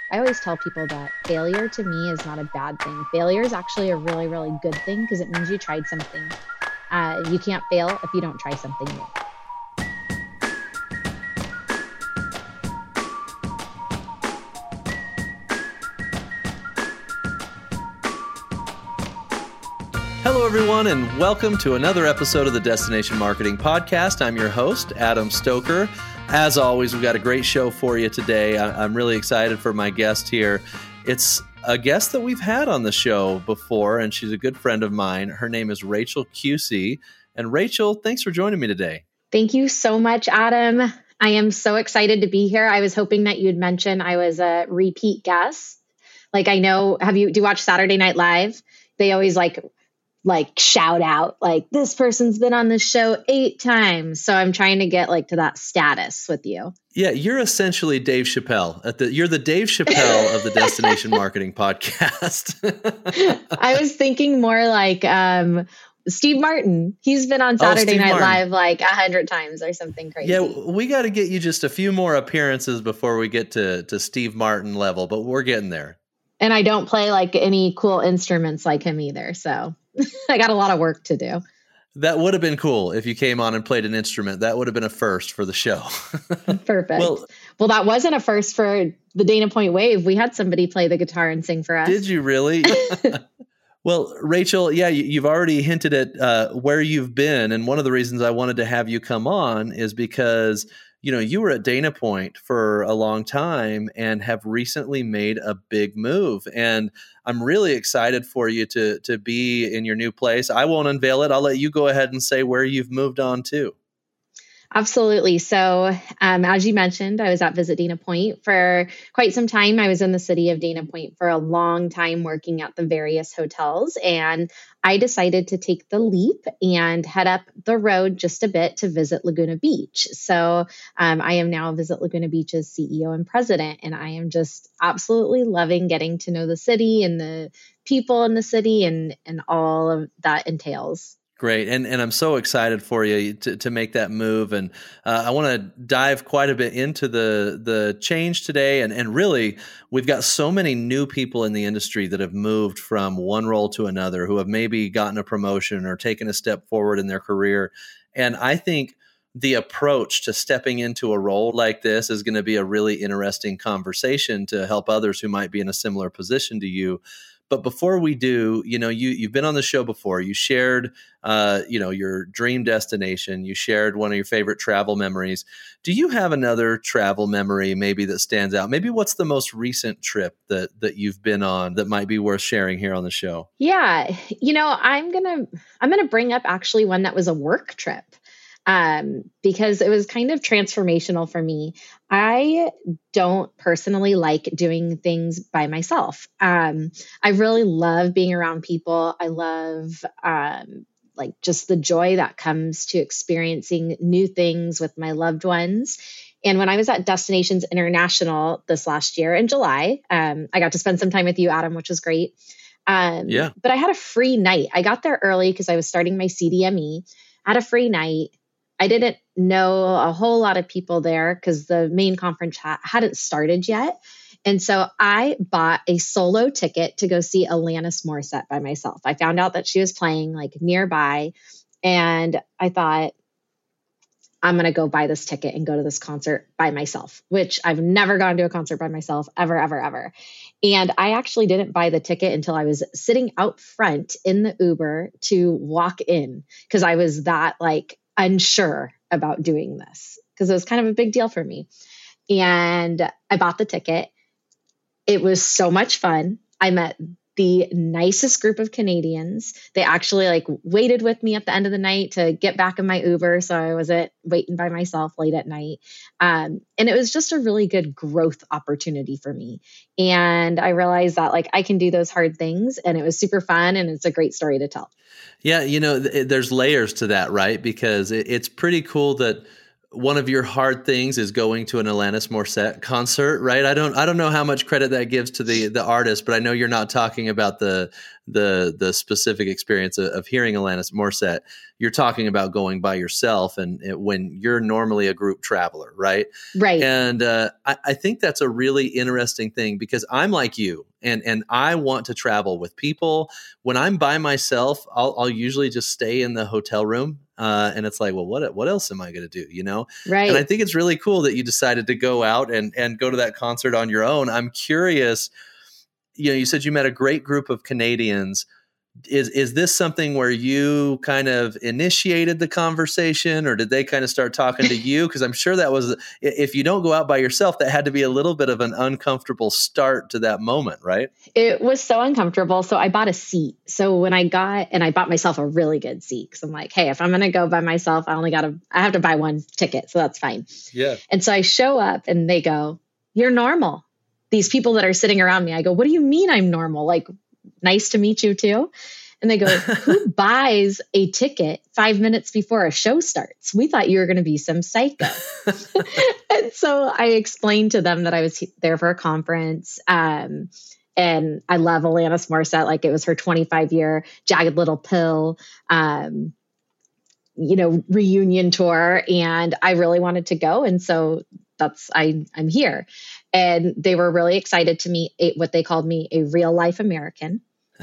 I always tell people that failure to me is not a bad thing. Failure is actually a really, really good thing because it means you tried something. You can't fail if you don't try something new. Hello, everyone, and welcome to another episode of the Destination Marketing Podcast. I'm your host, Adam Stoker. As always, we've got a great show for you today. I'm really excited for my guest here. It's a guest that we've had on the show before, and she's a good friend of mine. Her name is Rachel Cusey. And Rachel, thanks for joining me today. Thank you so much, Adam. I am so excited to be here. I was hoping that you'd mention I was a repeat guest. Like, I know, do you watch Saturday Night Live? They always like shout out like, this person's been on this show 8 times. So I'm trying to get to that status with you. Yeah, you're essentially Dave Chappelle. You're the Dave Chappelle of the Destination Marketing Podcast. I was thinking more like Steve Martin. He's been on Saturday Night Live like 100 times or something crazy. Yeah, we got to get you just a few more appearances before we get to Steve Martin level, but we're getting there. And I don't play like any cool instruments like him either. So I got a lot of work to do. That would have been cool if you came on and played an instrument. That would have been a first for the show. Perfect. Well, that wasn't a first for the Dana Point Wave. We had somebody play the guitar and sing for us. Did you really? Well, Rachel, yeah, you've already hinted at where you've been. And one of the reasons I wanted to have you come on is because you were at Dana Point for a long time and have recently made a big move. And I'm really excited for you to be in your new place. I won't unveil it. I'll let you go ahead and say where you've moved on to. Absolutely. So as you mentioned, I was at Visit Dana Point for quite some time. I was in the city of Dana Point for a long time working at the various hotels. And I decided to take the leap and head up the road just a bit to Visit Laguna Beach. So I am now Visit Laguna Beach's CEO and president. And I am just absolutely loving getting to know the city and the people in the city and all of that entails. Great. And I'm so excited for you to make that move. And I want to dive quite a bit into the change today. And really, we've got so many new people in the industry that have moved from one role to another, who have maybe gotten a promotion or taken a step forward in their career. And I think the approach to stepping into a role like this is going to be a really interesting conversation to help others who might be in a similar position to you. But before we do, you've been on the show before. You shared, your dream destination. You shared one of your favorite travel memories. Do you have another travel memory maybe that stands out? Maybe what's the most recent trip that you've been on that might be worth sharing here on the show? Yeah, I'm gonna bring up actually one that was a work trip. Because it was kind of transformational for me. I don't personally like doing things by myself. I really love being around people. I love just the joy that comes to experiencing new things with my loved ones. And when I was at Destinations International this last year in July, I got to spend some time with you, Adam, which was great. Yeah. But I had a free night. I got there early because I was starting my CDME. I had a free night. I didn't know a whole lot of people there because the main conference hadn't started yet. And so I bought a solo ticket to go see Alanis Morissette by myself. I found out that she was playing nearby, and I thought, I'm going to go buy this ticket and go to this concert by myself, which I've never gone to a concert by myself ever, ever, ever. And I actually didn't buy the ticket until I was sitting out front in the Uber to walk in because I was that unsure about doing this because it was kind of a big deal for me. And I bought the ticket. It was so much fun. I met the nicest group of Canadians. They actually waited with me at the end of the night to get back in my Uber. So I wasn't waiting by myself late at night. And it was just a really good growth opportunity for me. And I realized that I can do those hard things, and it was super fun, and it's a great story to tell. Yeah. There's layers to that, right? Because it's pretty cool that one of your hard things is going to an Alanis Morissette concert, right? I don't know how much credit that gives to the artist, but I know you're not talking about the the specific experience of hearing Alanis Morissette, you're talking about going by yourself and when you're normally a group traveler, right? Right. And I think that's a really interesting thing because I'm like you, and I want to travel with people. When I'm by myself, I'll usually just stay in the hotel room. And it's like, well, what else am I going to do? You know? Right. And I think it's really cool that you decided to go out and go to that concert on your own. I'm curious, you said you met a great group of Canadians. Is this something where you kind of initiated the conversation, or did they kind of start talking to you? Because I'm sure that was, if you don't go out by yourself, that had to be a little bit of an uncomfortable start to that moment, right? It was so uncomfortable. So I bought a seat. So when I bought myself a really good seat because I'm like, hey, if I'm going to go by myself, I have to buy one ticket. So that's fine. Yeah. And so I show up and they go, you're normal. These people that are sitting around me, I go, what do you mean I'm normal? Like, nice to meet you too. And they go, who buys a ticket 5 minutes before a show starts? We thought you were going to be some psycho. And so I explained to them that I was there for a conference. And I love Alanis Morissette. Like it was her 25-year Jagged Little Pill, reunion tour. And I really wanted to go. And so I'm here. And they were really excited to meet what they called me a real life American.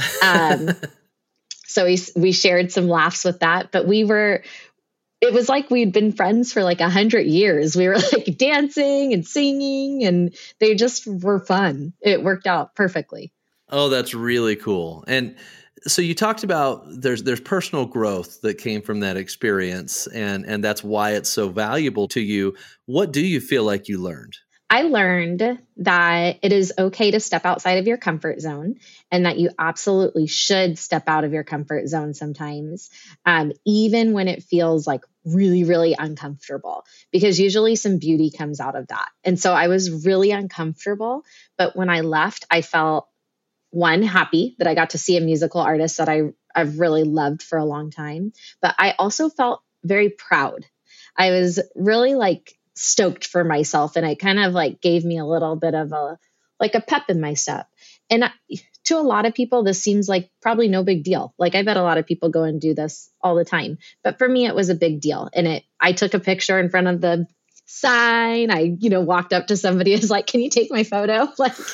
So we shared some laughs with that, but it was like we'd been friends for like 100 years. We were like dancing and singing and they just were fun. It worked out perfectly. Oh, that's really cool. And so you talked about there's personal growth that came from that experience and that's why it's so valuable to you. What do you feel like you learned? I learned that it is okay to step outside of your comfort zone and that you absolutely should step out of your comfort zone sometimes, even when it feels like really, really uncomfortable, because usually some beauty comes out of that. And so I was really uncomfortable, but when I left, I felt happy that I got to see a musical artist that I've really loved for a long time, but I also felt very proud. I was really stoked for myself. And it kind of gave me a little bit of a pep in my step. And to a lot of people, this seems like probably no big deal. I bet a lot of people go and do this all the time, but for me, it was a big deal. And I took a picture in front of the sign. I, walked up to somebody and was like, can you take my photo? Let's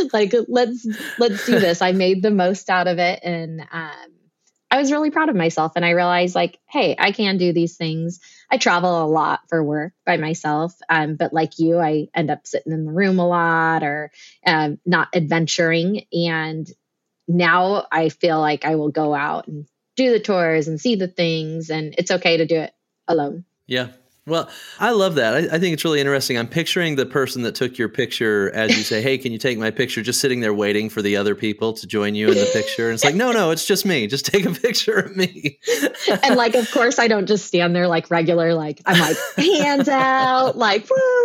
do this. I made the most out of it. And, I was really proud of myself and I realized hey, I can do these things. I travel a lot for work by myself. But like you, I end up sitting in the room a lot or not adventuring. And now I feel like I will go out and do the tours and see the things and it's okay to do it alone. Yeah. Well, I love that. I think it's really interesting. I'm picturing the person that took your picture as you say, hey, can you take my picture? Just sitting there waiting for the other people to join you in the picture. And it's like, no, it's just me. Just take a picture of me. And of course, I don't just stand there regular. I'm hands out, woo.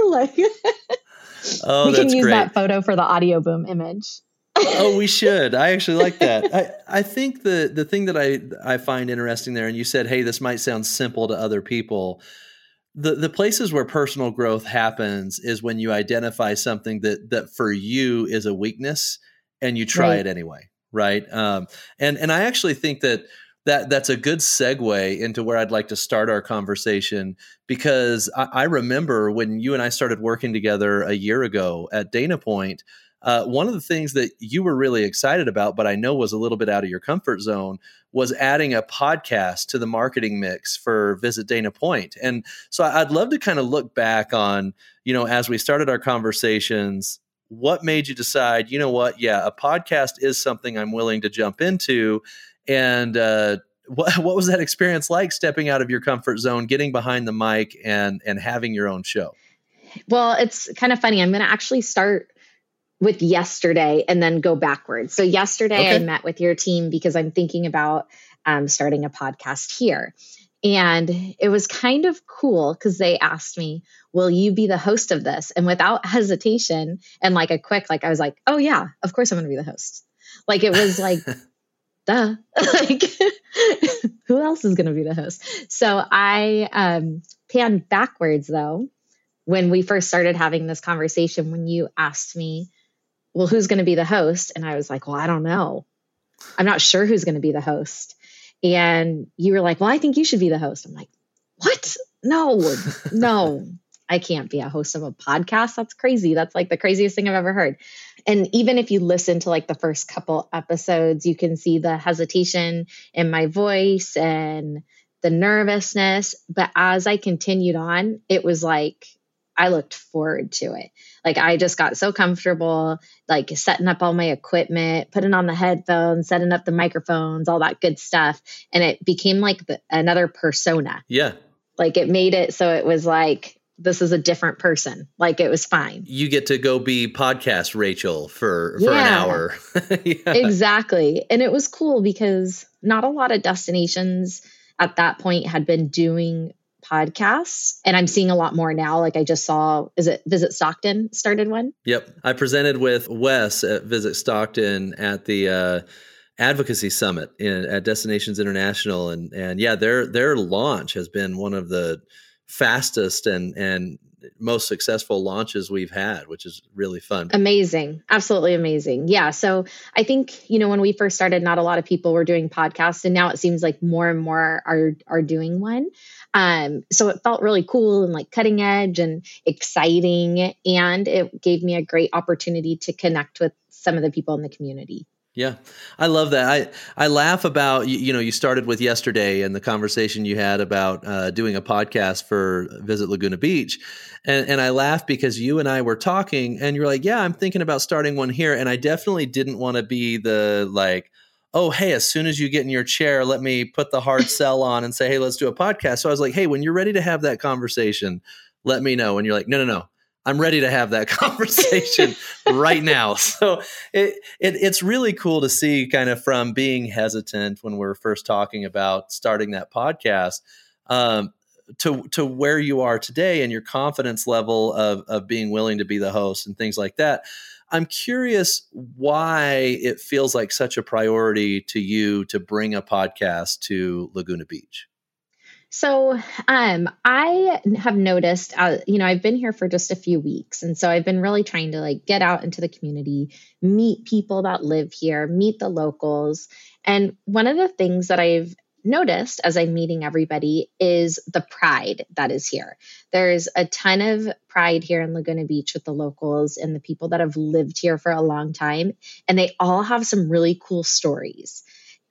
Oh, we can use great. that photo for the audio boom image. Oh, we should. I actually like that. I think the thing that I find interesting there, and you said, hey, this might sound simple to other people. The places where personal growth happens is when you identify something that for you is a weakness and you try it anyway. Right. And I actually think that's a good segue into where I'd like to start our conversation, because I remember when you and I started working together a year ago at Dana Point, one of the things that you were really excited about, but I know was a little bit out of your comfort zone, was adding a podcast to the marketing mix for Visit Dana Point. And so I'd love to kind of look back on, as we started our conversations, what made you decide, you know what, yeah, a podcast is something I'm willing to jump into. And what was that experience like, stepping out of your comfort zone, getting behind the mic and having your own show? Well, it's kind of funny. I'm going to actually start with yesterday and then go backwards. So yesterday I met with your team because I'm thinking about starting a podcast here. And it was kind of cool because they asked me, will you be the host of this? And without hesitation and a quick, I was like, oh yeah, of course I'm going to be the host. It was duh, who else is going to be the host? So I panned backwards though, when we first started having this conversation, when you asked me, well, who's going to be the host? And I was like, well, I don't know. I'm not sure who's going to be the host. And you were like, well, I think you should be the host. I'm like, what? No, I can't be a host of a podcast. That's crazy. That's like the craziest thing I've ever heard. And even if you listen to like the first couple episodes, you can see the hesitation in my voice and the nervousness. But as I continued on, it was like, I looked forward to it. Like I just got so comfortable, like setting up all my equipment, putting on the headphones, setting up the microphones, all that good stuff. And it became like another persona. Yeah. Like it made it so it was like, this is a different person. Like it was fine. You get to go be podcast Rachel for an hour. Yeah. Exactly. And it was cool because not a lot of destinations at that point had been doing podcasts. And I'm seeing a lot more now. Like I just saw, is it Visit Stockton started one? Yep. I presented with Wes at Visit Stockton at the Advocacy Summit at Destinations International. And yeah, their launch has been one of the fastest and most successful launches we've had, which is really fun. Amazing. Absolutely amazing. Yeah. So I think, when we first started, not a lot of people were doing podcasts, and now it seems like more and more are doing one. So it felt really cool and like cutting edge and exciting. And it gave me a great opportunity to connect with some of the people in the community. Yeah, I love that. I laugh about, you started with yesterday and the conversation you had about doing a podcast for Visit Laguna Beach. And I laugh because you and I were talking and you're like, yeah, I'm thinking about starting one here. And I definitely didn't want to be the like, oh, hey, as soon as you get in your chair, let me put the hard sell on and say, hey, let's do a podcast. So I was like, hey, when you're ready to have that conversation, let me know. And you're like, no. I'm ready to have that conversation right now. So it's really cool to see kind of from being hesitant when we're first talking about starting that podcast to where you are today and your confidence level of being willing to be the host and things like that. I'm curious why it feels like such a priority to you to bring a podcast to Laguna Beach. So I have noticed, I've been here for just a few weeks. And so I've been really trying to like get out into the community, meet people that live here, meet the locals. And one of the things that I've noticed as I'm meeting everybody is the pride that is here. There's a ton of pride here in Laguna Beach with the locals and the people that have lived here for a long time. And they all have some really cool stories.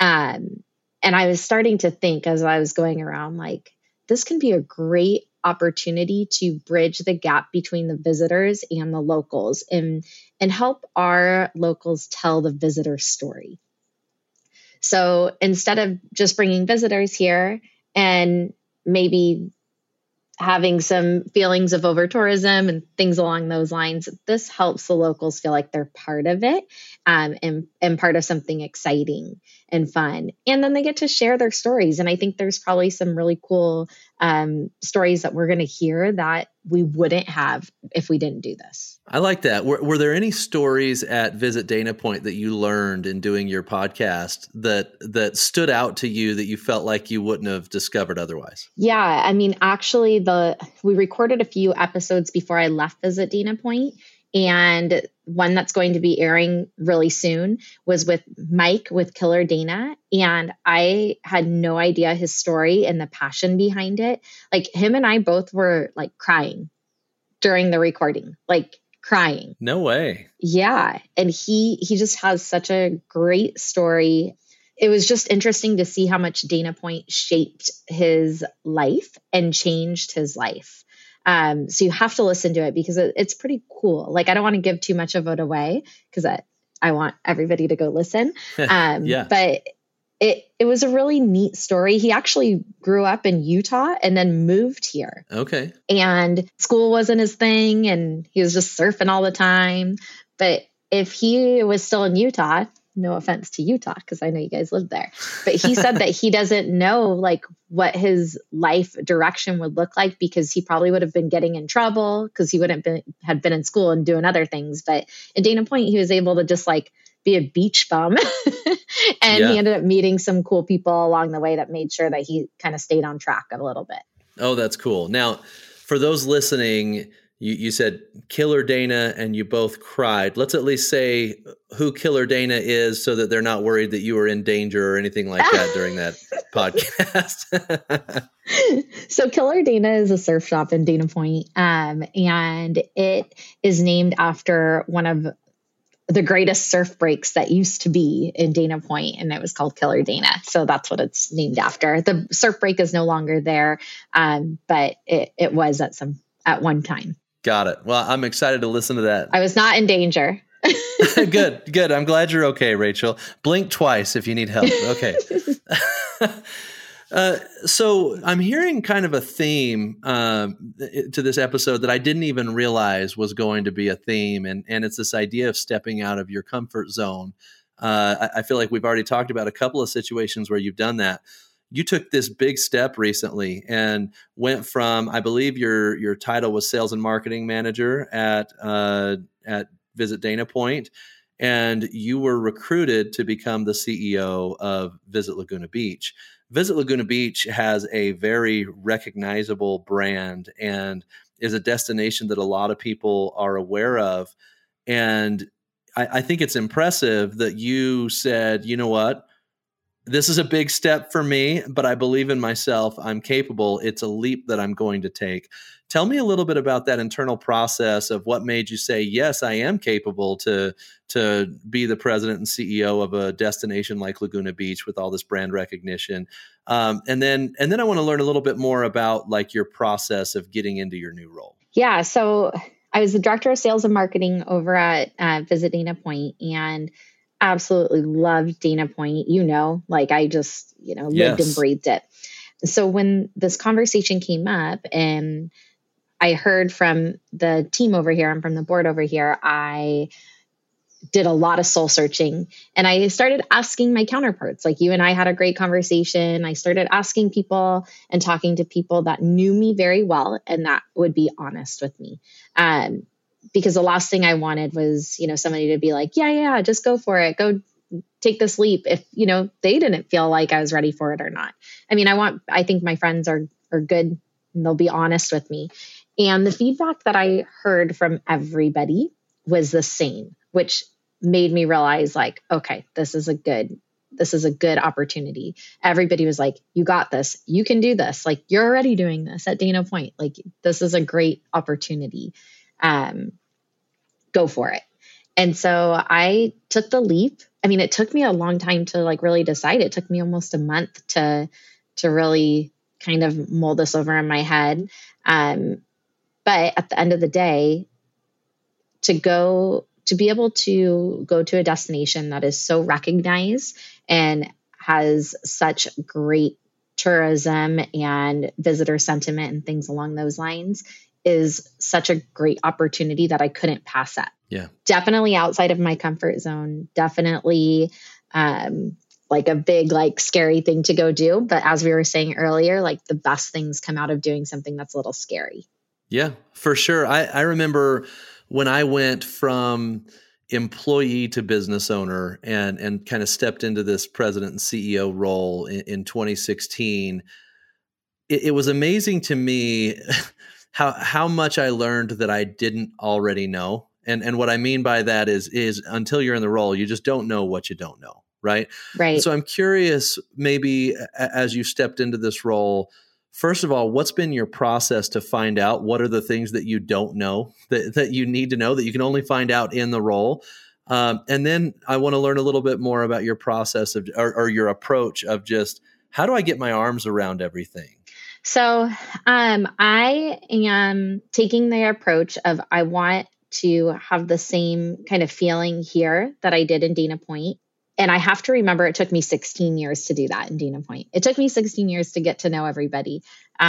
And I was starting to think as I was going around, like, this can be a great opportunity to bridge the gap between the visitors and the locals and help our locals tell the visitor story. So instead of just bringing visitors here and maybe having some feelings of over-tourism and things along those lines, this helps the locals feel like they're part of it and part of something exciting and fun. And then they get to share their stories. And I think there's probably some really cool stories that we're going to hear that we wouldn't have if we didn't do this. I like that. Were there any stories at Visit Dana Point that you learned in doing your podcast that stood out to you that you felt like you wouldn't have discovered otherwise? Yeah. I mean, actually, we recorded a few episodes before I left Visit Dana Point. And one that's going to be airing really soon was with Mike with Killer Dana. And I had no idea his story and the passion behind it. Like him and I both were like crying during the recording, like crying. No way. Yeah. And he just has such a great story. It was just interesting to see how much Dana Point shaped his life and changed his life. So you have to listen to it because it's pretty cool. Like, I don't want to give too much of it away because I want everybody to go listen. Yeah. But it was a really neat story. He actually grew up in Utah and then moved here. Okay. And school wasn't his thing and he was just surfing all the time. But if he was still in Utah, no offense to Utah, because I know you guys live there, but he said that he doesn't know like what his life direction would look like because he probably would have been getting in trouble because he had been in school and doing other things. But in Dana Point, he was able to just like be a beach bum and he ended up meeting some cool people along the way that made sure that he kind of stayed on track a little bit. Oh, that's cool. Now, for those listening, You said Killer Dana and you both cried. Let's at least say who Killer Dana is so that they're not worried that you were in danger or anything like that during that podcast. So Killer Dana is a surf shop in Dana Point, and it is named after one of the greatest surf breaks that used to be in Dana Point, and it was called Killer Dana. So that's what it's named after. The surf break is no longer there, but it was at one time. Got it. Well, I'm excited to listen to that. I was not in danger. Good. I'm glad you're okay, Rachel. Blink twice if you need help. Okay. So I'm hearing kind of a theme to this episode that I didn't even realize was going to be a theme, and it's this idea of stepping out of your comfort zone. I feel like we've already talked about a couple of situations where you've done that. You took this big step recently and went from, I believe your title was sales and marketing manager at Visit Dana Point, and you were recruited to become the CEO of Visit Laguna Beach. Visit Laguna Beach has a very recognizable brand and is a destination that a lot of people are aware of. And I think it's impressive that you said, you know what? This is a big step for me, but I believe in myself. I'm capable. It's a leap that I'm going to take. Tell me a little bit about that internal process of what made you say, yes, I am capable to be the president and CEO of a destination like Laguna Beach with all this brand recognition. And then I want to learn a little bit more about like your process of getting into your new role. Yeah. So I was the director of sales and marketing over at Visit Dana Point, and absolutely loved Dana Point. Like I just, lived and breathed it. So when this conversation came up and I heard from the team over here and from the board over here, I did a lot of soul searching, and I started asking my counterparts. Like you and I had a great conversation. I started asking people and talking to people that knew me very well and that would be honest with me. Because the last thing I wanted was, somebody to be like, yeah, just go for it. Go take this leap. If, they didn't feel like I was ready for it or not. I mean, I think my friends are good and they'll be honest with me. And the feedback that I heard from everybody was the same, which made me realize like, okay, this is a good opportunity. Everybody was like, you got this, you can do this. Like you're already doing this at Dana Point. Like this is a great opportunity. Go for it. And so I took the leap. I mean, it took me a long time to like really decide. It took me almost a month to really kind of mold this over in my head. But at the end of the day, to be able to go to a destination that is so recognized and has such great tourism and visitor sentiment and things along those lines is such a great opportunity that I couldn't pass up. Yeah. Definitely outside of my comfort zone, definitely like a big, like scary thing to go do. But as we were saying earlier, like the best things come out of doing something that's a little scary. Yeah, for sure. I remember when I went from employee to business owner and kind of stepped into this president and CEO role in 2016, it was amazing to me how much I learned that I didn't already know. And what I mean by that is until you're in the role, you just don't know what you don't know. Right. Right. So I'm curious, maybe as you stepped into this role, first of all, what's been your process to find out what are the things that you don't know that you need to know that you can only find out in the role? And then I want to learn a little bit more about your process of or your approach of just how do I get my arms around everything? So I am taking the approach of I want to have the same kind of feeling here that I did in Dana Point. And I have to remember it took me 16 years to do that in Dana Point. It took me 16 years to get to know everybody.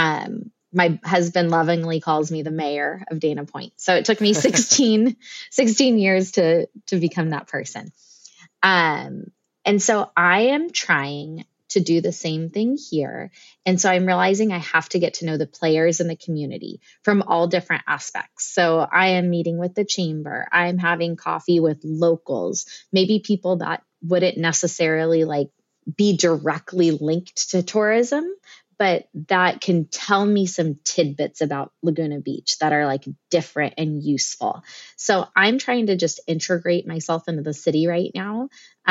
My husband lovingly calls me the mayor of Dana Point. So it took me 16 years to become that person. And so I am trying to do the same thing here. And so I'm realizing I have to get to know the players in the community from all different aspects. So I am meeting with the chamber. I'm having coffee with locals, maybe people that wouldn't necessarily like be directly linked to tourism, but that can tell me some tidbits about Laguna Beach that are like different and useful. So I'm trying to just integrate myself into the city right now,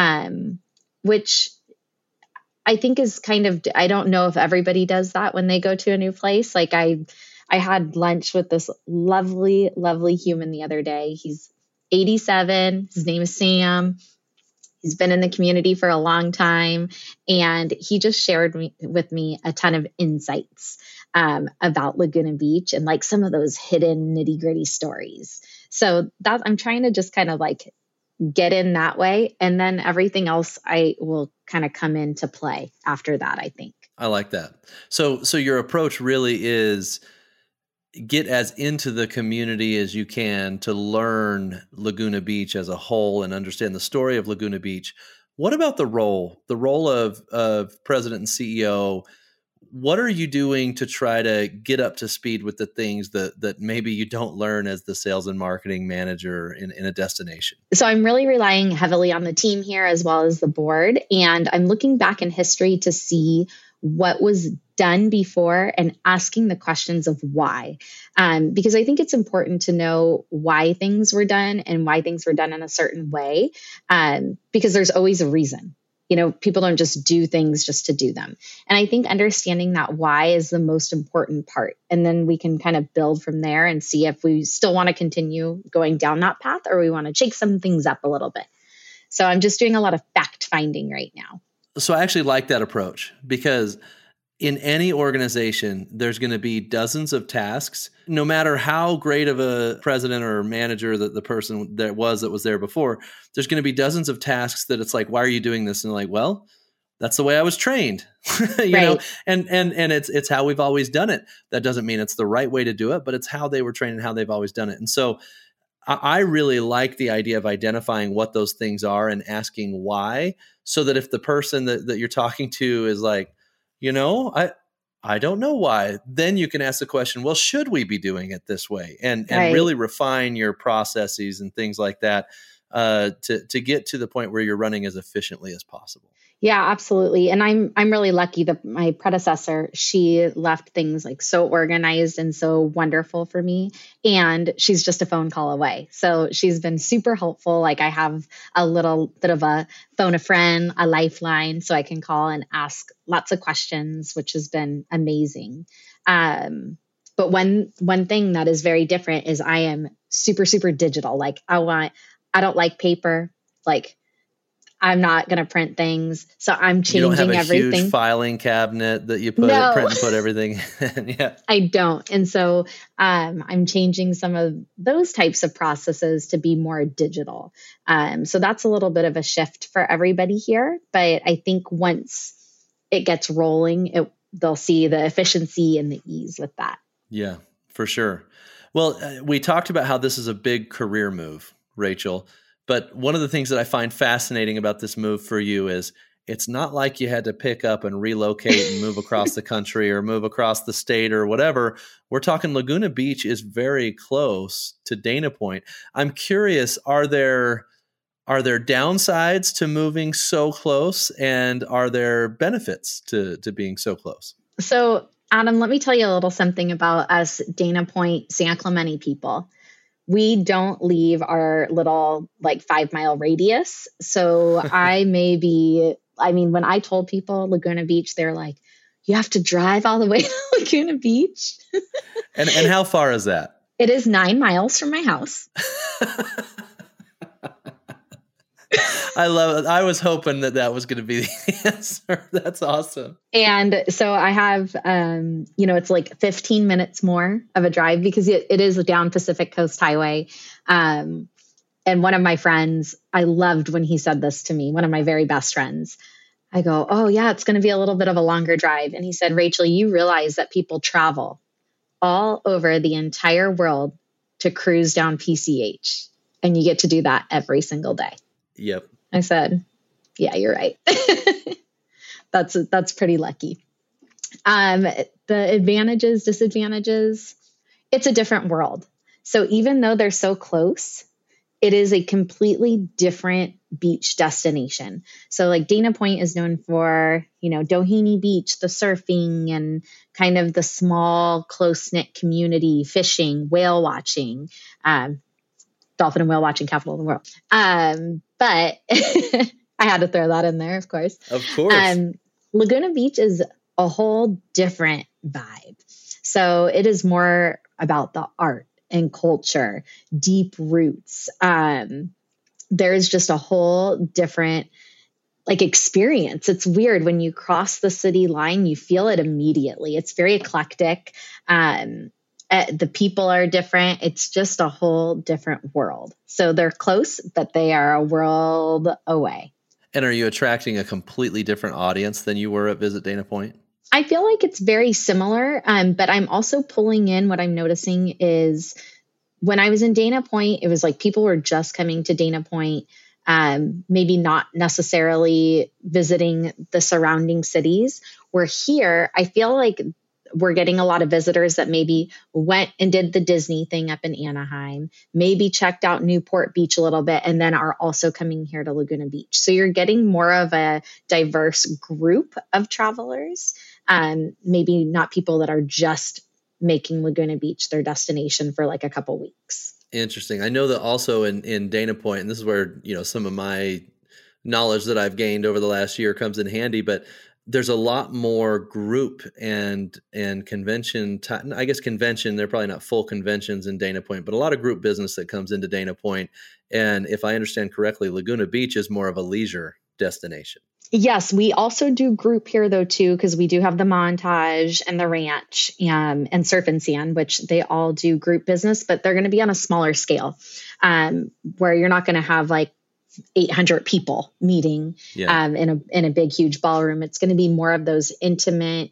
which I think is kind of, I don't know if everybody does that when they go to a new place. Like I had lunch with this lovely, lovely human the other day. He's 87. His name is Sam. He's been in the community for a long time, and he just shared with me a ton of insights about Laguna Beach and like some of those hidden nitty gritty stories. So that I'm trying to just kind of like get in that way, and then everything else I will kind of come into play after that, I think. I like that. So your approach really is get as into the community as you can to learn Laguna Beach as a whole and understand the story of Laguna Beach. What about the role of president and CEO? What are you doing to try to get up to speed with the things that maybe you don't learn as the sales and marketing manager in a destination? So I'm really relying heavily on the team here as well as the board. And I'm looking back in history to see what was done before and asking the questions of why. Because I think it's important to know why things were done and why things were done in a certain way, because there's always a reason. You know, people don't just do things just to do them. And I think understanding that why is the most important part. And then we can kind of build from there and see if we still want to continue going down that path or we want to shake some things up a little bit. So I'm just doing a lot of fact finding right now. So I actually like that approach, because in any organization, there's going to be dozens of tasks. No matter how great of a president or manager that the person that was there before, there's going to be dozens of tasks that it's like, why are you doing this? And like, well, that's the way I was trained, you know, and it's how we've always done it. That doesn't mean it's the right way to do it, but it's how they were trained and how they've always done it. And so I really like the idea of identifying what those things are and asking why, so that if the person that you're talking to is like, you know, I don't know why, then you can ask the question, well, should we be doing it this way? And really refine your processes and things like that to get to the point where you're running as efficiently as possible. Yeah, absolutely. And I'm really lucky that my predecessor, she left things like so organized and so wonderful for me. And she's just a phone call away. So she's been super helpful. Like I have a little bit of a phone a friend, a lifeline, so I can call and ask lots of questions, which has been amazing. But one thing that is very different is I am super, super digital. Like I don't like paper. Like I'm not going to print things. So I'm changing everything. You don't have a huge filing cabinet that you print and put everything in. Yeah. I don't. And so I'm changing some of those types of processes to be more digital. So that's a little bit of a shift for everybody here. But I think once it gets rolling, they'll see the efficiency and the ease with that. Yeah, for sure. Well, we talked about how this is a big career move, Rachel. But one of the things that I find fascinating about this move for you is it's not like you had to pick up and relocate and move across the country or move across the state or whatever. We're talking Laguna Beach is very close to Dana Point. I'm curious, are there downsides to moving so close, and are there benefits to being so close? So, Adam, let me tell you a little something about us Dana Point, San Clemente people. We don't leave our little 5-mile radius. So when I told people Laguna Beach, they're like, you have to drive all the way to Laguna Beach. And how far is that? It is 9 miles from my house. I love it. I was hoping that was going to be the answer. That's awesome. And so I have, it's like 15 minutes more of a drive because it is down Pacific Coast Highway. And one of my friends, I loved when he said this to me, one of my very best friends. I go, oh yeah, it's going to be a little bit of a longer drive. And he said, Rachel, you realize that people travel all over the entire world to cruise down PCH. And you get to do that every single day. Yep. I said, yeah, you're right. That's pretty lucky. The advantages, disadvantages, it's a different world. So even though they're so close, it is a completely different beach destination. So like Dana Point is known for, Doheny Beach, the surfing and kind of the small, close-knit community, fishing, whale watching, dolphin and whale watching capital of the world. But I had to throw that in there, of course. Of course. Laguna Beach is a whole different vibe. So it is more about the art and culture, deep roots. There's just a whole different experience. It's weird when you cross the city line, you feel it immediately. It's very eclectic. The people are different. It's just a whole different world. So they're close, but they are a world away. And are you attracting a completely different audience than you were at Visit Dana Point? I feel like it's very similar, but I'm also pulling in what I'm noticing is when I was in Dana Point, it was like people were just coming to Dana Point, maybe not necessarily visiting the surrounding cities. Where here, I feel like we're getting a lot of visitors that maybe went and did the Disney thing up in Anaheim, maybe checked out Newport Beach a little bit, and then are also coming here to Laguna Beach. So you're getting more of a diverse group of travelers. Maybe not people that are just making Laguna Beach their destination for like a couple weeks. Interesting. I know that also in Dana Point, and this is where, some of my knowledge that I've gained over the last year comes in handy, but there's a lot more group and convention. I guess convention, they're probably not full conventions in Dana Point, but a lot of group business that comes into Dana Point. And if I understand correctly, Laguna Beach is more of a leisure destination. Yes, we also do group here though too, because we do have the Montage and the Ranch and Surf and Sand, which they all do group business, but they're going to be on a smaller scale, where you're not going to have like 800 people meeting in a big huge ballroom. It's going to be more of those intimate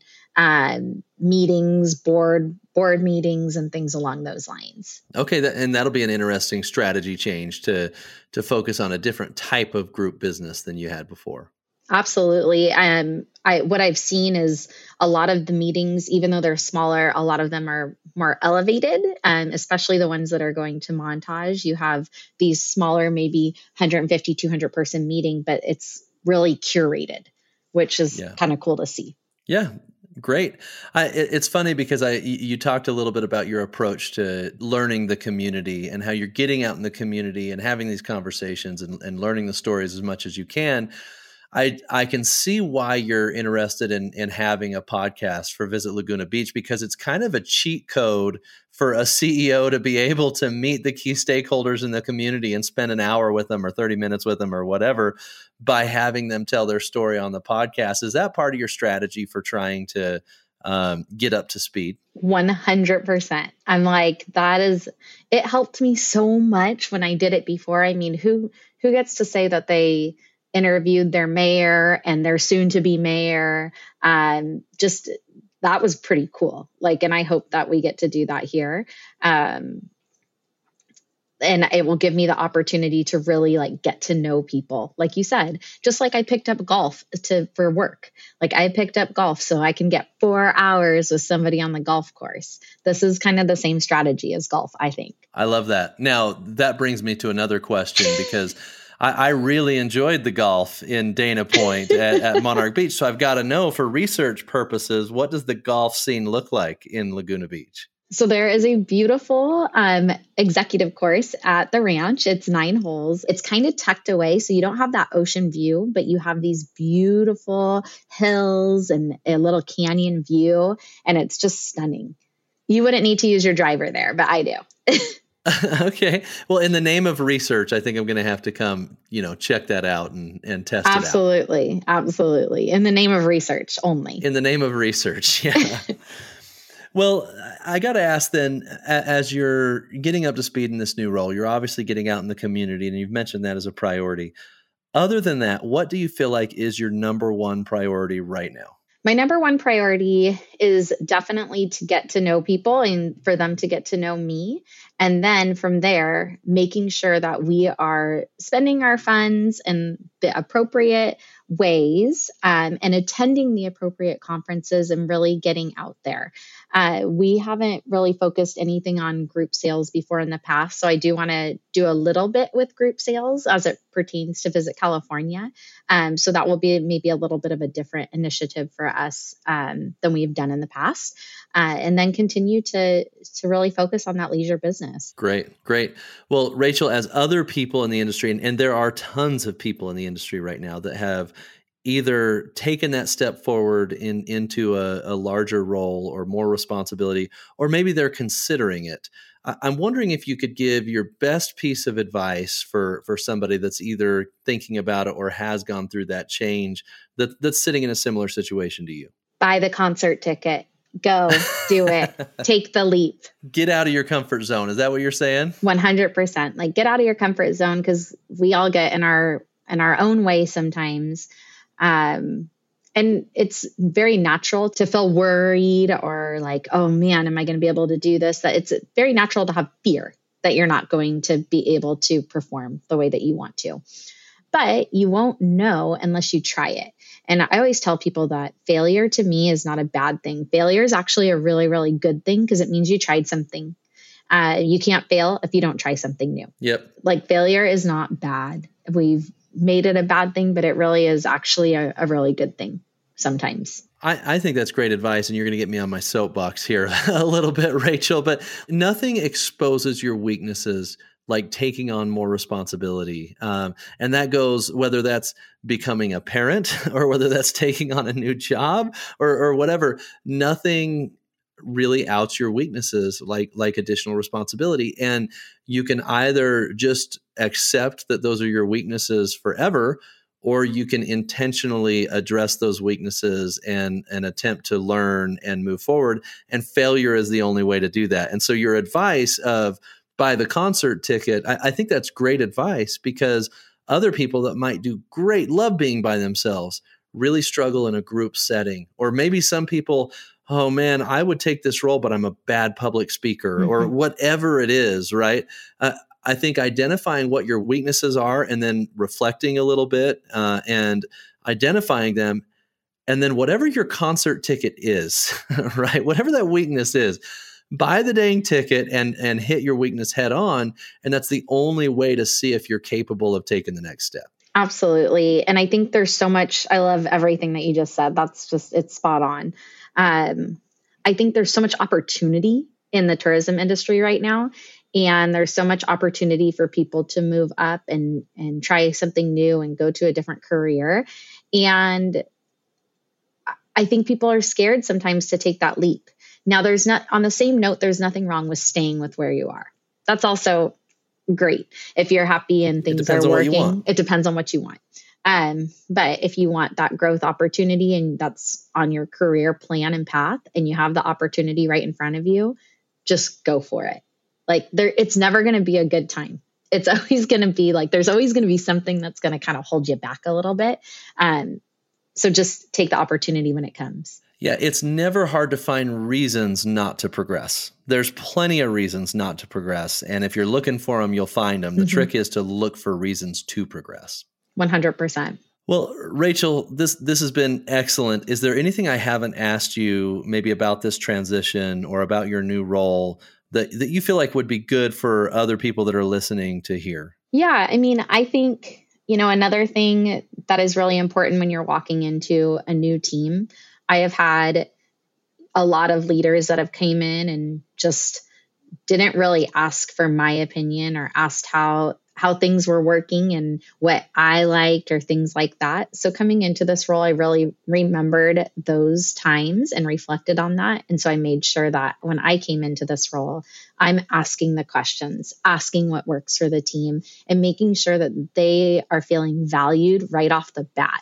meetings, board meetings, and things along those lines. Okay, and that'll be an interesting strategy change to focus on a different type of group business than you had before. Absolutely. What I've seen is a lot of the meetings, even though they're smaller, a lot of them are more elevated, especially the ones that are going to Montage. You have these smaller, maybe 150, 200 person meeting, but it's really curated, which is kind of cool to see. Yeah. Great. It's funny because you talked a little bit about your approach to learning the community and how you're getting out in the community and having these conversations and learning the stories as much as you can. I can see why you're interested in having a podcast for Visit Laguna Beach, because it's kind of a cheat code for a CEO to be able to meet the key stakeholders in the community and spend an hour with them or 30 minutes with them or whatever by having them tell their story on the podcast. Is that part of your strategy for trying to get up to speed? 100%. I'm like, it helped me so much when I did it before. I mean, who gets to say that they interviewed their mayor and their soon to be mayor? Just that was pretty cool. And I hope that we get to do that here. And it will give me the opportunity to really get to know people. Like you said, just like I picked up golf for work. I picked up golf so I can get 4 hours with somebody on the golf course. This is kind of the same strategy as golf, I think. I love that. Now that brings me to another question, because I really enjoyed the golf in Dana Point at Monarch Beach. So I've got to know, for research purposes, what does the golf scene look like in Laguna Beach? So there is a beautiful executive course at the Ranch. It's 9 holes. It's kind of tucked away, so you don't have that ocean view, but you have these beautiful hills and a little canyon view, and it's just stunning. You wouldn't need to use your driver there, but I do. Okay. Well, in the name of research, I think I'm going to have to come, check that out and test it out. Absolutely. In the name of research only. In the name of research. Yeah. Well, I got to ask then, as you're getting up to speed in this new role, you're obviously getting out in the community, and you've mentioned that as a priority. Other than that, what do you feel like is your number one priority right now? My number one priority is definitely to get to know people and for them to get to know me. And then from there, making sure that we are spending our funds in the appropriate ways, and attending the appropriate conferences and really getting out there. We haven't really focused anything on group sales before in the past. So I do want to do a little bit with group sales as it pertains to Visit California. So that will be maybe a little bit of a different initiative for us than we've done in the past. And then continue to really focus on that leisure business. Great, great. Well, Rachel, as other people in the industry, and there are tons of people in the industry right now that have either taken that step forward into a larger role or more responsibility, or maybe they're considering it. I'm wondering if you could give your best piece of advice for somebody that's either thinking about it or has gone through that change that's sitting in a similar situation to you. Buy the concert ticket. Go do it. Take the leap. Get out of your comfort zone. Is that what you're saying? 100%. Like, get out of your comfort zone, because we all get in our own way sometimes. And it's very natural to feel worried or like, oh man, am I going to be able to do this? That it's very natural to have fear that you're not going to be able to perform the way that you want to. But you won't know unless you try it. And I always tell people that failure to me is not a bad thing. Failure is actually a really, really good thing, because it means you tried something. You can't fail if you don't try something new. Yep. Like, failure is not bad. We've made it a bad thing, but it really is actually a really good thing sometimes. I think that's great advice, and you're going to get me on my soapbox here a little bit, Rachel, but nothing exposes your weaknesses like taking on more responsibility. And that goes, whether that's becoming a parent or whether that's taking on a new job or whatever. Nothing really outs your weaknesses like additional responsibility. And you can either just accept that those are your weaknesses forever, or you can intentionally address those weaknesses and attempt to learn and move forward. And failure is the only way to do that. And so your advice of buy the concert ticket, I think that's great advice, because other people that might do great, love being by themselves, really struggle in a group setting. Or maybe some people, oh man, I would take this role, but I'm a bad public speaker, or whatever it is, right? I think identifying what your weaknesses are and then reflecting a little bit and identifying them, and then whatever your concert ticket is, right? Whatever that weakness is, buy the dang ticket and hit your weakness head on. And that's the only way to see if you're capable of taking the next step. Absolutely. And I think there's so much, I love everything that you just said. That's just, it's spot on. I think there's so much opportunity in the tourism industry right now. And there's so much opportunity for people to move up and try something new and go to a different career. And I think people are scared sometimes to take that leap. Now, on the same note, there's nothing wrong with staying with where you are. That's also great. If you're happy and things are working, it depends on what you want. But if you want that growth opportunity and that's on your career plan and path, and you have the opportunity right in front of you, just go for it. Like, it's never going to be a good time. It's always going to be like, there's always going to be something that's going to kind of hold you back a little bit. So just take the opportunity when it comes. Yeah, it's never hard to find reasons not to progress. There's plenty of reasons not to progress. And if you're looking for them, you'll find them. The trick is to look for reasons to progress. 100%. Well, Rachel, this has been excellent. Is there anything I haven't asked you maybe about this transition or about your new role that you feel like would be good for other people that are listening to hear? Yeah, I mean, I think, another thing that is really important when you're walking into a new team, I have had a lot of leaders that have came in and just didn't really ask for my opinion or asked how things were working and what I liked or things like that. So coming into this role, I really remembered those times and reflected on that. And so I made sure that when I came into this role, I'm asking the questions, asking what works for the team, and making sure that they are feeling valued right off the bat.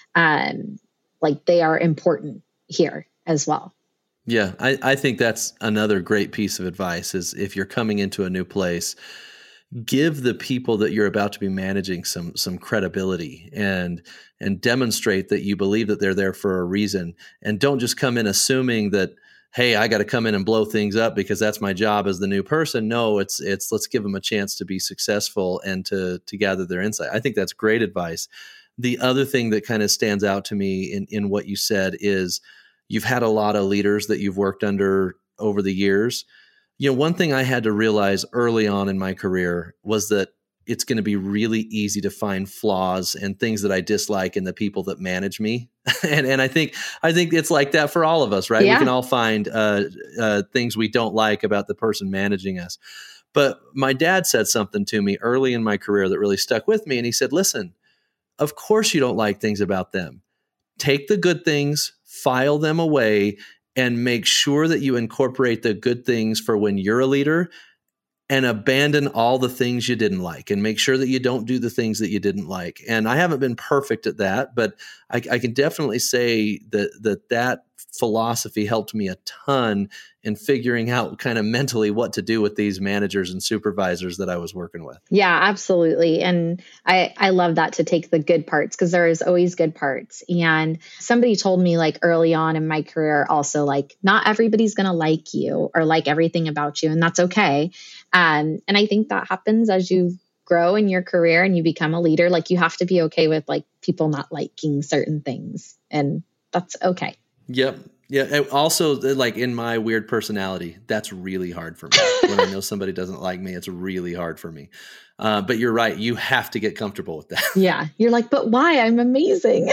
Like they are important here as well. Yeah, I think that's another great piece of advice is if you're coming into a new place, give the people that you're about to be managing some credibility and demonstrate that you believe that they're there for a reason. And don't just come in assuming that hey, I got to come in and blow things up because that's my job as the new person. No, it's let's give them a chance to be successful and to gather their insight. I think that's great advice. The other thing that kind of stands out to me in what you said is you've had a lot of leaders that you've worked under over the years. One thing I had to realize early on in my career was that it's going to be really easy to find flaws and things that I dislike in the people that manage me. and I think it's like that for all of us, right? Yeah. We can all find things we don't like about the person managing us. But my dad said something to me early in my career that really stuck with me. And he said, listen, of course you don't like things about them. Take the good things, file them away, and make sure that you incorporate the good things for when you're a leader, and abandon all the things you didn't like, and make sure that you don't do the things that you didn't like. And I haven't been perfect at that, but I can definitely say that philosophy helped me a ton in figuring out kind of mentally what to do with these managers and supervisors that I was working with. Yeah, absolutely. And I love that, to take the good parts, because there is always good parts. And somebody told me like early on in my career also, like, not everybody's going to like you or like everything about you, and that's okay. And I think that happens as you grow in your career and you become a leader. Like, you have to be okay with like people not liking certain things, and that's okay. Yep. Yeah. And also, like, in my weird personality, that's really hard for me. When I know somebody doesn't like me, it's really hard for me. But you're right. You have to get comfortable with that. Yeah. You're like, but why? I'm amazing.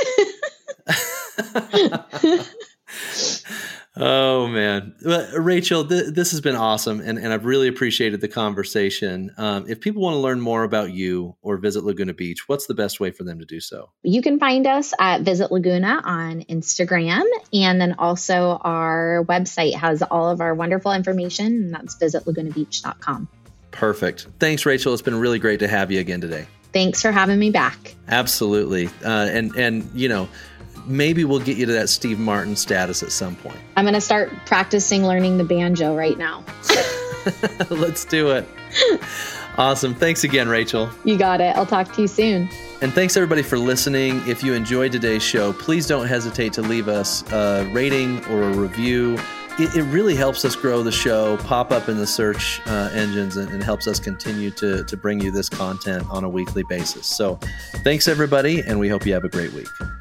Oh, man. Well, Rachel, this has been awesome. And I've really appreciated the conversation. If people want to learn more about you or visit Laguna Beach, what's the best way for them to do so? You can find us at Visit Laguna on Instagram. And then also our website has all of our wonderful information, and that's visitlagunabeach.com. Perfect. Thanks, Rachel. It's been really great to have you again today. Thanks for having me back. Absolutely. And maybe we'll get you to that Steve Martin status at some point. I'm going to start practicing learning the banjo right now. Let's do it. Awesome. Thanks again, Rachel. You got it. I'll talk to you soon. And thanks everybody for listening. If you enjoyed today's show, please don't hesitate to leave us a rating or a review. It really helps us grow the show, pop up in the search engines, and helps us continue to bring you this content on a weekly basis. So thanks everybody, and we hope you have a great week.